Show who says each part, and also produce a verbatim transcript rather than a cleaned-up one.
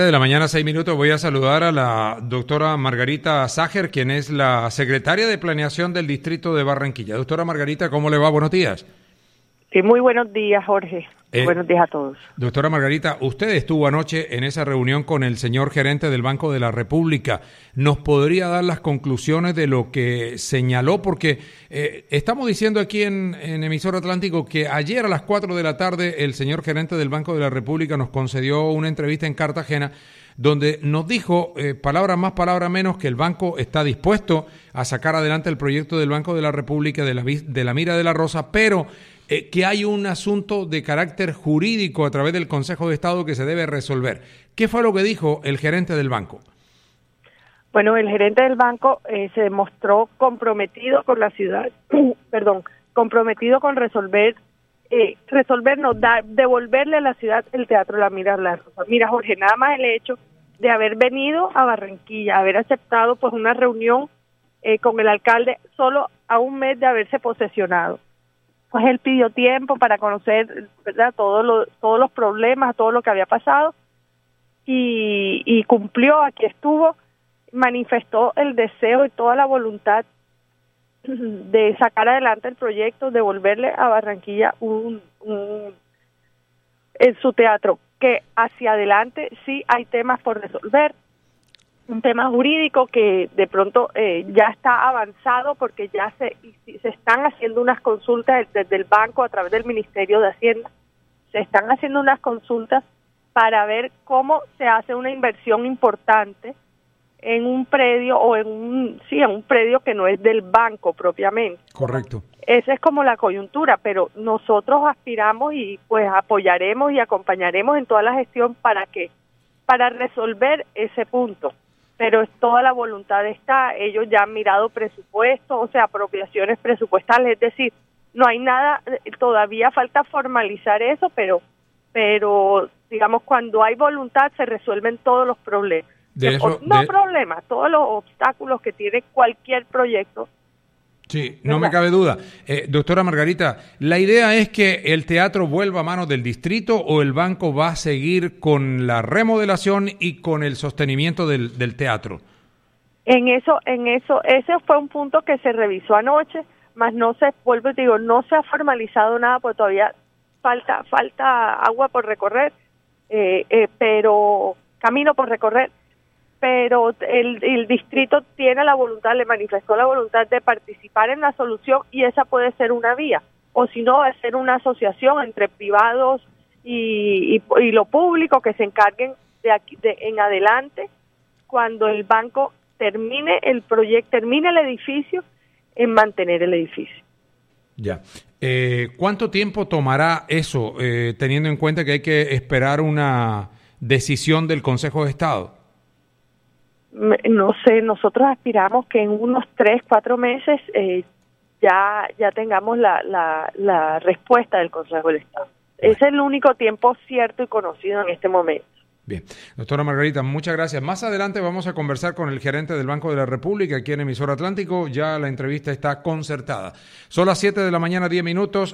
Speaker 1: De la mañana, seis minutos, voy a saludar a la doctora Margarita Ságer, quien es la secretaria de Planeación del Distrito de Barranquilla. Doctora Margarita, ¿cómo le va? Buenos días.
Speaker 2: Sí, muy buenos días, Jorge. Eh, buenos días a todos.
Speaker 1: Doctora Margarita, usted estuvo anoche en esa reunión con el señor gerente del Banco de la República. ¿Nos podría dar las conclusiones de lo que señaló? Porque eh, estamos diciendo aquí en, en Emisor Atlántico que ayer a las cuatro de la tarde el señor gerente del Banco de la República nos concedió una entrevista en Cartagena donde nos dijo, eh, palabra más, palabra menos, que el banco está dispuesto a sacar adelante el proyecto del Banco de la República de la, de la Mira de la Rosa, pero eh, que hay un asunto de carácter jurídico a través del Consejo de Estado que se debe resolver. ¿Qué fue lo que dijo el gerente del banco?
Speaker 2: Bueno, el gerente del banco eh, se demostró comprometido con la ciudad, perdón, comprometido con resolver Eh, resolvernos, dar, devolverle a la ciudad el Teatro La Mira de la Rosa. Mira, Jorge, nada más el hecho de haber venido a Barranquilla, haber aceptado pues una reunión eh, con el alcalde solo a un mes de haberse posesionado. Pues él pidió tiempo para conocer, ¿verdad?, todos los, todos los problemas, todo lo que había pasado y, y cumplió, aquí estuvo, manifestó el deseo y toda la voluntad de sacar adelante el proyecto, devolverle a Barranquilla un, un en su teatro, que hacia adelante sí hay temas por resolver, un tema jurídico que de pronto eh, ya está avanzado porque ya se, se están haciendo unas consultas desde el banco a través del Ministerio de Hacienda, se están haciendo unas consultas para ver cómo se hace una inversión importante en un predio o en un sí en un predio que no es del banco propiamente.
Speaker 1: Correcto.
Speaker 2: Esa es como la coyuntura, pero nosotros aspiramos y pues apoyaremos y acompañaremos en toda la gestión para que para resolver ese punto. Pero es toda la voluntad está, ellos ya han mirado presupuestos, o sea, apropiaciones presupuestales, es decir, no hay nada, todavía falta formalizar eso, pero pero digamos cuando hay voluntad se resuelven todos los problemas.
Speaker 1: De eso,
Speaker 2: no
Speaker 1: de...
Speaker 2: problemas, todos los obstáculos que tiene cualquier proyecto.
Speaker 1: Sí, no me cabe duda. Eh, doctora Margarita, ¿la idea es que el teatro vuelva a manos del distrito o el banco va a seguir con la remodelación y con el sostenimiento del, del teatro?
Speaker 2: En eso, en eso, ese fue un punto que se revisó anoche, más no se, vuelvo y digo, no se ha formalizado nada porque todavía falta, falta agua por recorrer, eh, eh, pero camino por recorrer. pero el, el distrito tiene la voluntad, le manifestó la voluntad de participar en la solución y esa puede ser una vía, o si no, va a ser una asociación entre privados y, y, y lo público que se encarguen de aquí de en adelante, cuando el banco termine el proyecto, termine el edificio, en mantener el edificio.
Speaker 1: Ya. Eh, ¿Cuánto tiempo tomará eso, eh, teniendo en cuenta que hay que esperar una decisión del Consejo de Estado?
Speaker 2: No sé, nosotros aspiramos que en unos tres, cuatro meses eh, ya ya tengamos la, la, la respuesta del Consejo del Estado. Bueno. Ese es el único tiempo cierto y conocido en este momento.
Speaker 1: Bien. Doctora Margarita, muchas gracias. Más adelante vamos a conversar con el gerente del Banco de la República aquí en Emisor Atlántico. Ya la entrevista está concertada. Son las siete de la mañana, diez minutos.